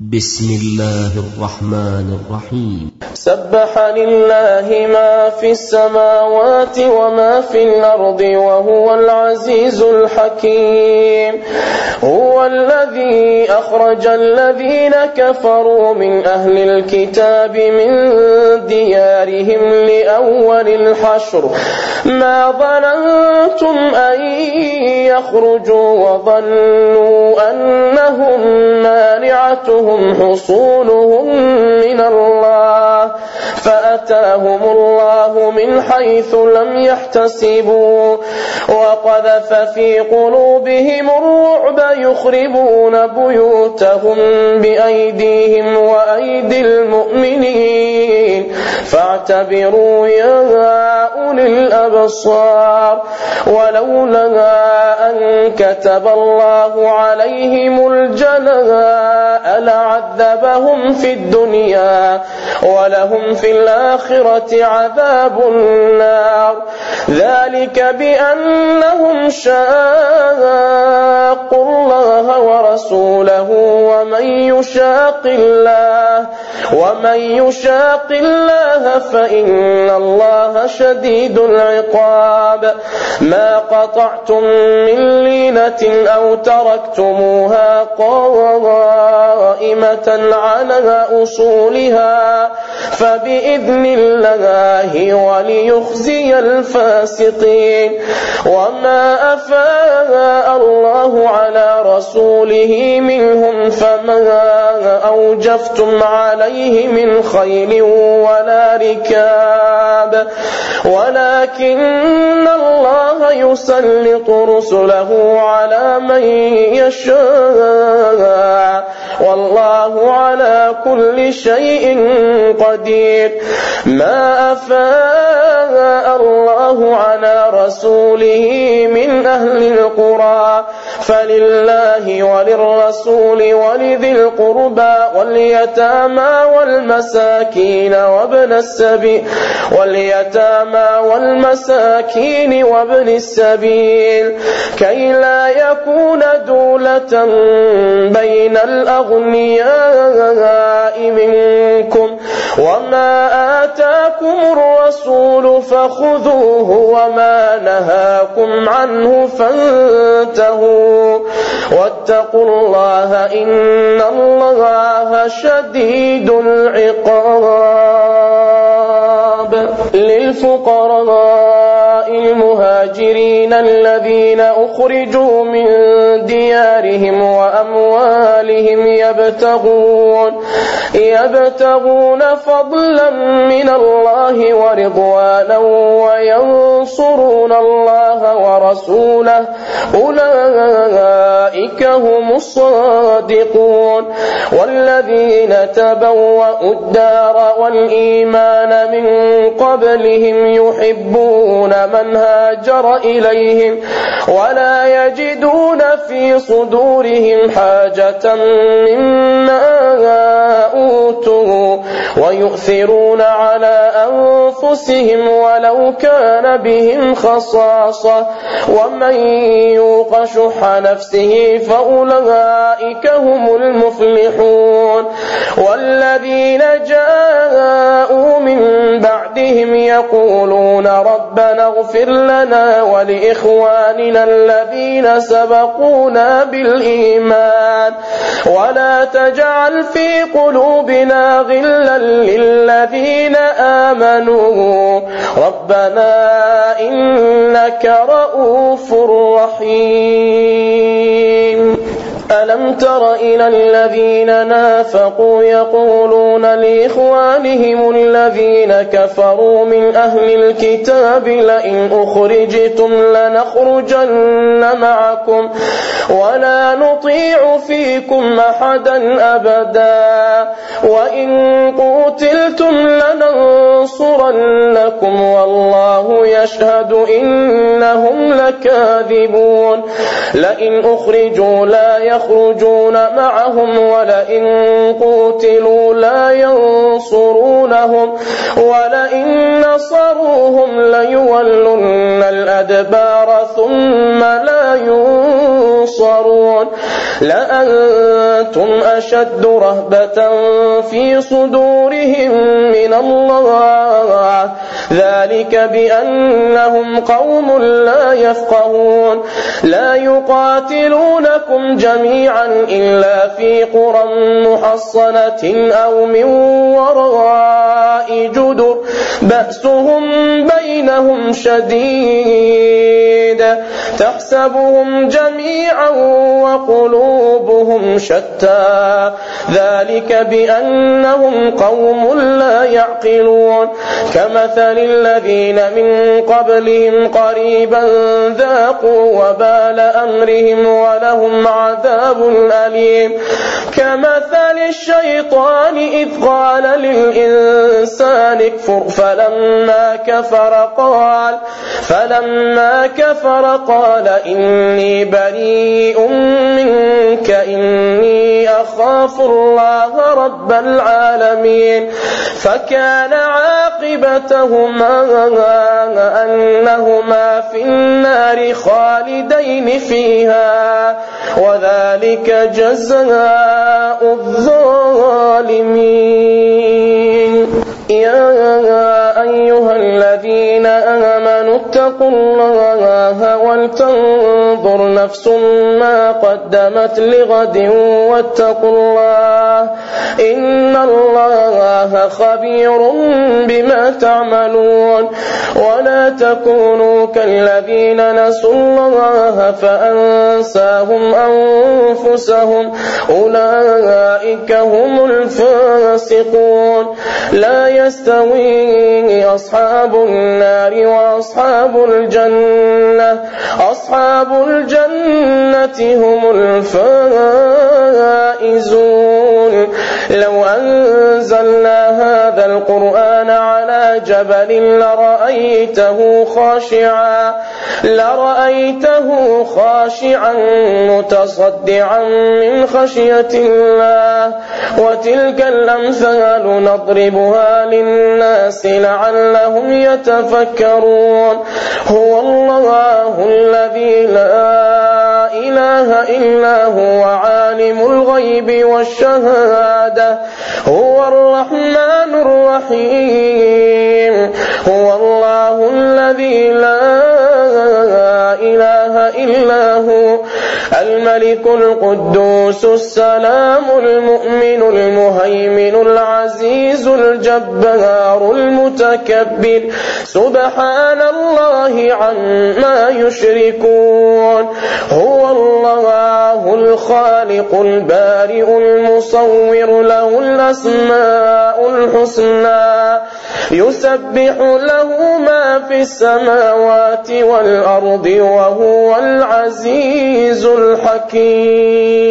بسم الله الرحمن الرحيم. سبح لله ما في السماوات وما في الأرض وهو العزيز الحكيم. هو الذي أخرج الذين كفروا من أهل الكتاب من ديارهم لأول الحشر ما ظننتم أن يخرجوا وظنوا أنهم مانعتهم حصونهم من الله فأتاهم الله من حيث لم يحتسبوا وقذف في قلوبهم الرعب يخربون بيوتهم بأيديهم وأيدي المؤمنين فاعتبروا يا أولي الأبصار. ولولا أن كتب الله عليهم الجلاء لعذبهم في الدنيا ولهم في الآخرة عذاب النار ذلك بأنهم شاقوا الله ورسوله ومن يشاق الله فإن الله شديد العقاب. ما قطعتم من لينة أو تركتموها قائمة على أصولها فبإذن الله وليخزي الفاسقين. وما أفاء الله على رسوله منهم فما أوجفتم عليه من خيل ولا ركاب ولكن الله يسلط رسله على من يشاء والله على كل شيء قدير. ما أفاء الله على رسوله من أهل القرى فلله وللرسول ولذي القربى واليتامى والمساكين وابن السبيل كي لا يكون دولة بين الأغنياء منكم. وما آتاكم الرسول فخذوه وما نهاكم عنه فانتهوا واتقوا الله إن الله شديد العقاب. للفقراء المهاجرين الذين أخرجوا من ديارهم وأموالهم يبتغون فضلا من الله ورضوانا وينصرون الله ورسوله أولئك هم الصادقون. والذين تبوأوا الدار والإيمان من قبلهم يحبون من هاجر إليهم ولا يجدون في صدورهم حاجة مما أوتوا ويؤثرون على أنفسهم ولو كان بهم خصاصة ومن يوق شح نفسه فأولئك هم المفلحون. والذين جاءوا من بعدهم يقولون ربنا اغفر لنا ولإخواننا الذين سبقونا بالإيمان ولا تجعل في قلوبنا غلا للذين آمنوا ربنا إنك رؤوف رحيم. ألم تر إلى الذين نافقوا يقولون لإخوانهم الذين كفروا من أهل الكتاب لئن أخرجتم لنخرجن معكم ولا نطيع فيكم أحدا أبدا وإن قتلتم لننصرنكم والله يشهد إنهم لكاذبون. لئن أخرجوا لا يخرجون معهم ولئن قوتلوا لا ينصرونهم ولئن نصروهم ليولن الأدبار ثم لا ينصرون لأنتم أشد رهبة في صدورهم من الله ذلك بأنهم قوم لا يفقهون لا يقاتلونكم جميعا إلا في قرى محصنة أو من وراء جدر بأسهم بينهم شديد تحسبهم جميعا وقلوبهم شتى ذلك بأنهم قوم لا يعقلون كمثل الذين من قبلهم قريبا ذاقوا وبال أمرهم ولهم عذاب أليم كمثل الشيطان إذ قال للإنسان اكفر فلما كفر قال إني بريء منك إني أخاف الله رب العالمين فكان عاقبتهما أنهما في النار خالدين فيها وذلك جزاء الظالمين يا أيها الذين آمنوا اتقوا الله ولتنظر نفس ما قدمت لغد واتقوا الله إن الله خبير بما تعملون ولا تكونوا كالذين نسوا الله فأنساهم أنفسهم أولئك هم الفاسقون لا يستوي أصحاب النار وأصحاب الجنة هم الفائزون لو أنزلنا هذا القرآن على جبل لرأيته خاشعا متصدعا من خشية الله وتلك الأمثال نضربها للناس لعلهم يتفكرون هو الله الذي لا إله إلا هو عالم الغيب والشهادة هو الرحمن الرحيم هو الله الذي لا إله إلا هو الملك القدوس السلام المؤمن المهيمن العزيز الجبار المتكبر سبحان الله عما يشركون هو الله الخالق البارئ المصور له الأسماء الحسنى يسبح له ما في السماوات والأرض وهو العزيز الحكيم